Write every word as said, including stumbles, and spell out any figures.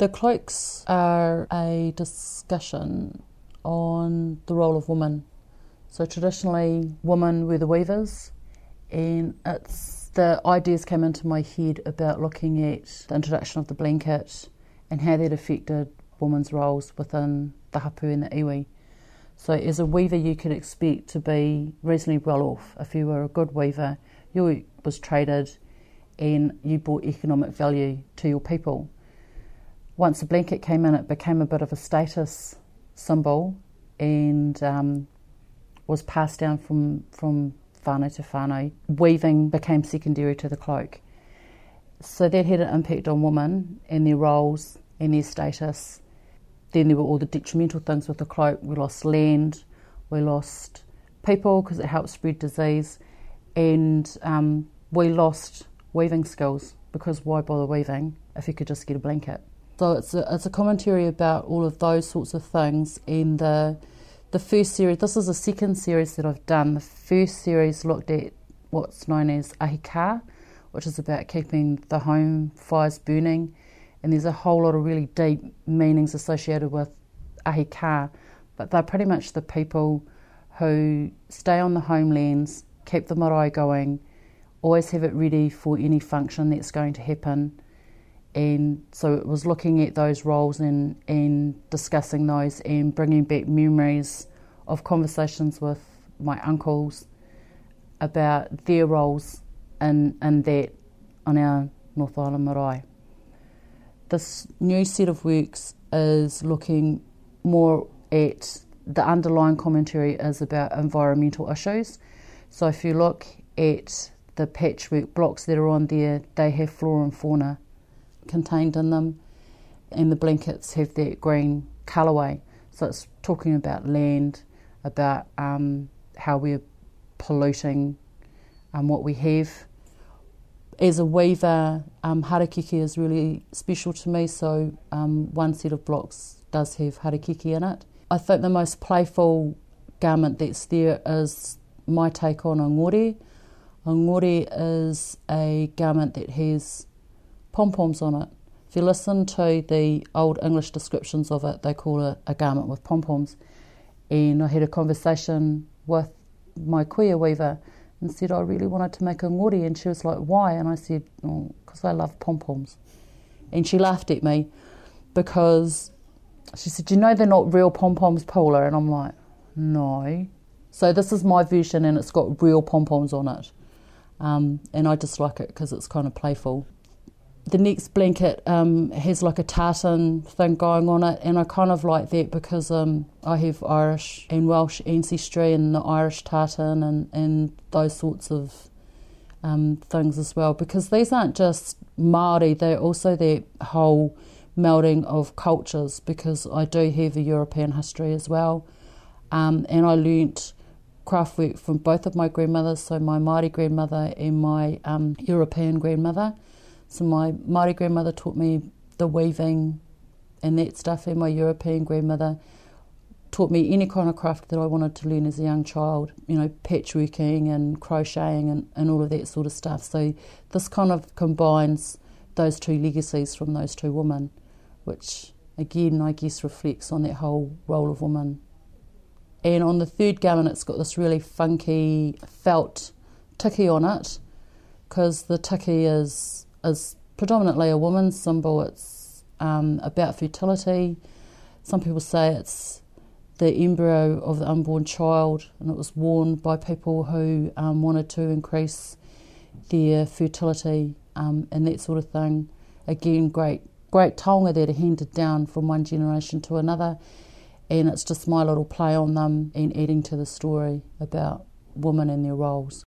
The cloaks are a discussion on the role of women. So traditionally, women were the weavers, and it's the ideas came into my head about looking at the introduction of the blanket and how that affected women's roles within the hapu and the iwi. So as a weaver, you could expect to be reasonably well off. If you were a good weaver, your work was traded and you brought economic value to your people. Once the blanket came in, it became a bit of a status symbol and um, was passed down from, from whānau to whānau. Weaving became secondary to the cloak. So that had an impact on women and their roles and their status. Then there were all the detrimental things with the cloak. We lost land, we lost people because it helped spread disease, and um, we lost weaving skills because why bother weaving if you could just get a blanket? So it's a, it's a commentary about all of those sorts of things. And the the first series, this is the second series that I've done. The first series looked at what's known as ahika, which is about keeping the home fires burning. And there's a whole lot of really deep meanings associated with ahika, but they're pretty much the people who stay on the homelands, keep the marae going, always have it ready for any function that's going to happen. And so it was looking at those roles and, and discussing those and bringing back memories of conversations with my uncles about their roles in, in that on our North Island marae. This new set of works is looking more at the underlying commentary is about environmental issues. So if you look at the patchwork blocks that are on there, they have flora and fauna contained in them, and the blankets have that green colourway. So it's talking about land, about um, how we're polluting um, what we have. As a weaver, um, harakeke is really special to me, so um, one set of blocks does have harakeke in it. I think the most playful garment that's there is my take on a ngore. A ngore is a garment that has pom-poms on it. If you listen to the old English descriptions of it, they call it a garment with pom-poms. And I had a conversation with my kuia weaver and said I really wanted to make a ngore, and she was like, why? And I said, oh, because I love pom-poms. And she laughed at me because she said, you know they're not real pom-poms, Paula? And I'm like, no. So this is my version and it's got real pom-poms on it. Um, and I just like it because it's kind of playful. The next blanket um, has like a tartan thing going on it, and I kind of like that because um, I have Irish and Welsh ancestry and the Irish tartan and, and those sorts of um, things as well, because these aren't just Māori, they're also that whole melding of cultures, because I do have a European history as well, um, and I learnt craft work from both of my grandmothers, so my Māori grandmother and my um, European grandmother. So my Māori grandmother taught me the weaving and that stuff, and my European grandmother taught me any kind of craft that I wanted to learn as a young child, you know, patchworking and crocheting and, and all of that sort of stuff. So this kind of combines those two legacies from those two women, which again I guess reflects on that whole role of woman. And on the third garment it's got this really funky felt tiki on it, because the tiki is is predominantly a woman's symbol. It's um, about fertility. Some people say it's the embryo of the unborn child, and it was worn by people who um, wanted to increase their fertility um, and that sort of thing. Again, great great taonga that are handed down from one generation to another, and it's just my little play on them and adding to the story about women and their roles.